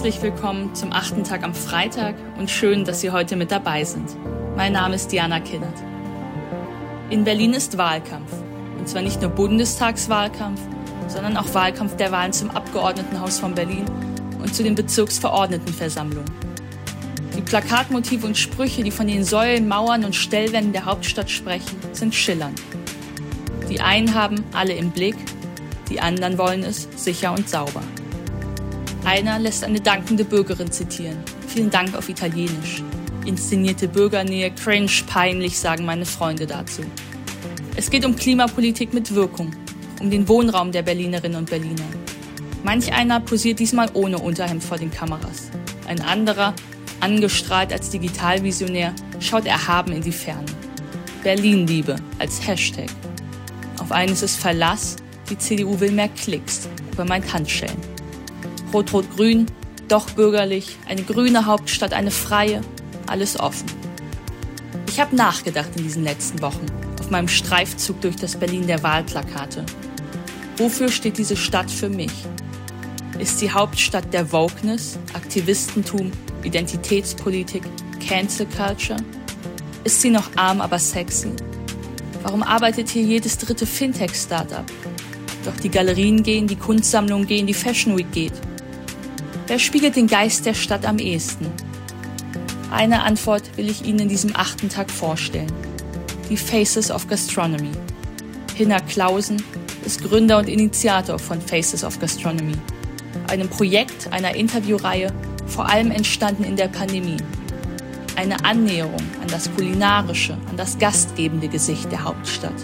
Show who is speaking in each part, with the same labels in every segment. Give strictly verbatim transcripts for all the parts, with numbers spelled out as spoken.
Speaker 1: Herzlich willkommen zum achten Tag am Freitag und schön, dass Sie heute mit dabei sind. Mein Name ist Diana Kinnert. In Berlin ist Wahlkampf. Und zwar nicht nur Bundestagswahlkampf, sondern auch Wahlkampf der Wahlen zum Abgeordnetenhaus von Berlin und zu den Bezirksverordnetenversammlungen. Die Plakatmotive und Sprüche, die von den Säulen, Mauern und Stellwänden der Hauptstadt sprechen, sind schillernd. Die einen haben alle im Blick, die anderen wollen es sicher und sauber. Einer lässt eine dankende Bürgerin zitieren. Vielen Dank auf Italienisch. Inszenierte Bürgernähe, cringe, peinlich, sagen meine Freunde dazu. Es geht um Klimapolitik mit Wirkung, um den Wohnraum der Berlinerinnen und Berliner. Manch einer posiert diesmal ohne Unterhemd vor den Kameras. Ein anderer, angestrahlt als Digitalvisionär, schaut erhaben in die Ferne. Berlin-Liebe als Hashtag. Auf eines ist Verlass, die C D U will mehr Klicks, aber meint Handschellen. Rot-Rot-Grün, doch bürgerlich, eine grüne Hauptstadt, eine freie, alles offen. Ich habe nachgedacht in diesen letzten Wochen, auf meinem Streifzug durch das Berlin der Wahlplakate. Wofür steht diese Stadt für mich? Ist sie Hauptstadt der Wokeness, Aktivistentum, Identitätspolitik, Cancel Culture? Ist sie noch arm, aber sexy? Warum arbeitet hier jedes dritte Fintech-Startup? Doch die Galerien gehen, die Kunstsammlungen gehen, die Fashion Week geht. Wer spiegelt den Geist der Stadt am ehesten? Eine Antwort will ich Ihnen in diesem achten Tag vorstellen. Die Faces of Gastronomy. Hinner Clausen ist Gründer und Initiator von Faces of Gastronomy, einem Projekt, einer Interviewreihe, vor allem entstanden in der Pandemie. Eine Annäherung an das kulinarische, an das gastgebende Gesicht der Hauptstadt.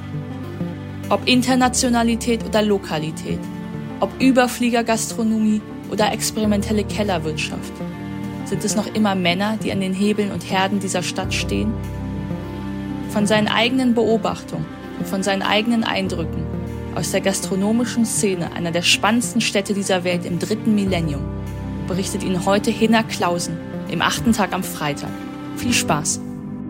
Speaker 1: Ob Internationalität oder Lokalität, ob Überfliegergastronomie oder experimentelle Kellerwirtschaft. Sind es noch immer Männer, die an den Hebeln und Herden dieser Stadt stehen? Von seinen eigenen Beobachtungen und von seinen eigenen Eindrücken aus der gastronomischen Szene einer der spannendsten Städte dieser Welt im dritten Millennium berichtet Ihnen heute Hinner Clausen im achten Tag am Freitag. Viel Spaß!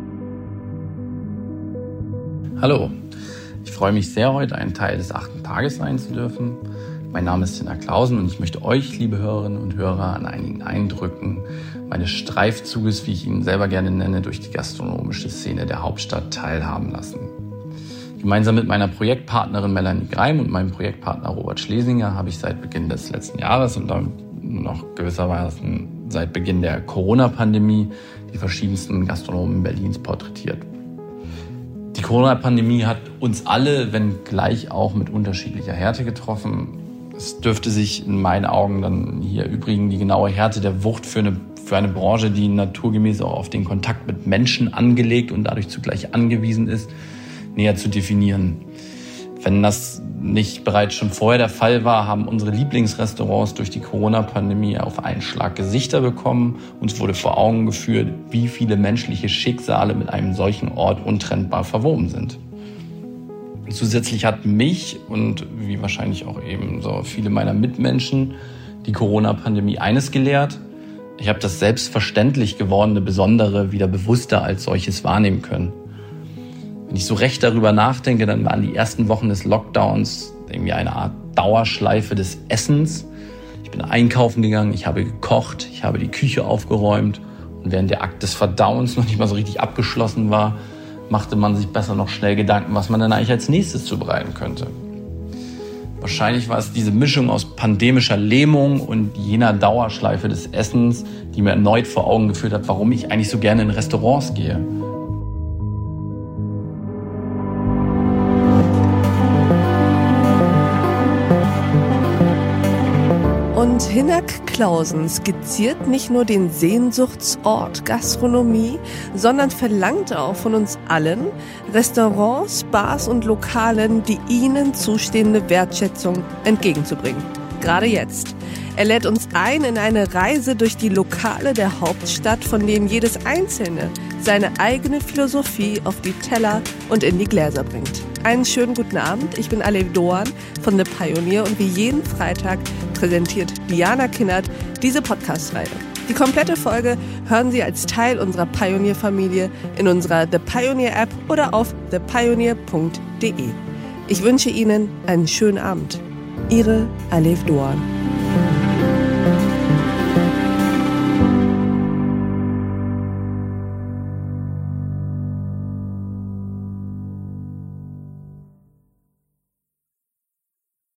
Speaker 2: Hallo, ich freue mich sehr, heute ein Teil des achten Tages sein zu dürfen. Mein Name ist Hinner Clausen und ich möchte euch, liebe Hörerinnen und Hörer, an einigen Eindrücken meines Streifzuges, wie ich ihn selber gerne nenne, durch die gastronomische Szene der Hauptstadt teilhaben lassen. Gemeinsam mit meiner Projektpartnerin Melanie Greim und meinem Projektpartner Robert Schlesinger habe ich seit Beginn des letzten Jahres und dann noch gewissermaßen seit Beginn der Corona-Pandemie die verschiedensten Gastronomen Berlins porträtiert. Die Corona-Pandemie hat uns alle, wenn gleich auch mit unterschiedlicher Härte getroffen. Es dürfte sich in meinen Augen dann hier übrigens die genaue Härte der Wucht für eine, für eine Branche, die naturgemäß auch auf den Kontakt mit Menschen angelegt und dadurch zugleich angewiesen ist, näher zu definieren. Wenn das nicht bereits schon vorher der Fall war, haben unsere Lieblingsrestaurants durch die Corona-Pandemie auf einen Schlag Gesichter bekommen. Uns wurde vor Augen geführt, wie viele menschliche Schicksale mit einem solchen Ort untrennbar verwoben sind. Zusätzlich hat mich und wie wahrscheinlich auch eben so viele meiner Mitmenschen die Corona-Pandemie eines gelehrt. Ich habe das selbstverständlich gewordene Besondere wieder bewusster als solches wahrnehmen können. Wenn ich so recht darüber nachdenke, dann waren die ersten Wochen des Lockdowns irgendwie eine Art Dauerschleife des Essens. Ich bin einkaufen gegangen, ich habe gekocht, ich habe die Küche aufgeräumt und während der Akt des Verdauens noch nicht mal so richtig abgeschlossen war, machte man sich besser noch schnell Gedanken, was man dann eigentlich als nächstes zubereiten könnte. Wahrscheinlich war es diese Mischung aus pandemischer Lähmung und jener Dauerschleife des Essens, die mir erneut vor Augen geführt hat, warum ich eigentlich so gerne in Restaurants gehe.
Speaker 3: Und Hinner Clausen skizziert nicht nur den Sehnsuchtsort Gastronomie, sondern verlangt auch von uns allen, Restaurants, Bars und Lokalen die ihnen zustehende Wertschätzung entgegenzubringen. Gerade jetzt. Er lädt uns ein in eine Reise durch die Lokale der Hauptstadt, von denen jedes Einzelne seine eigene Philosophie auf die Teller und in die Gläser bringt. Einen schönen guten Abend, ich bin Alev Doan von The Pioneer und wie jeden Freitag präsentiert Diana Kinnert diese Podcast-Reihe. Die komplette Folge hören Sie als Teil unserer Pioneer-Familie in unserer The Pioneer-App oder auf the pioneer punkt de. Ich wünsche Ihnen einen schönen Abend. Ihre Alev Doan.